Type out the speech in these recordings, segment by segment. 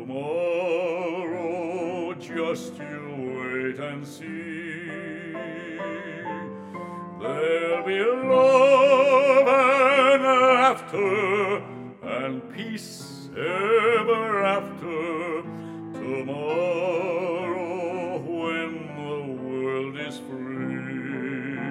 Tomorrow, just you wait and see. There'll be love and laughter and peace ever after. Tomorrow, when the world is free,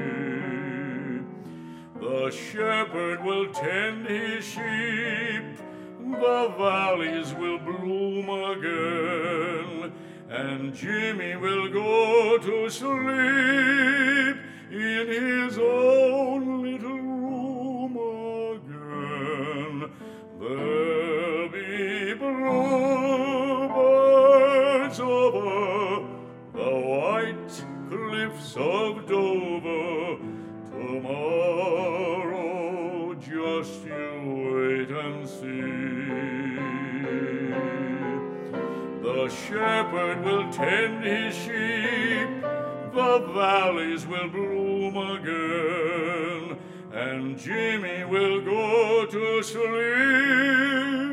the shepherd will tend his sheep, the valleys will bloom again, and Jimmy will go to sleep in his own little room again. There'll be bluebirds over the white cliffs of Dover. Tomorrow, just you wait and see. The shepherd will tend his sheep, the valleys will bloom again, and Jimmy will go to sleep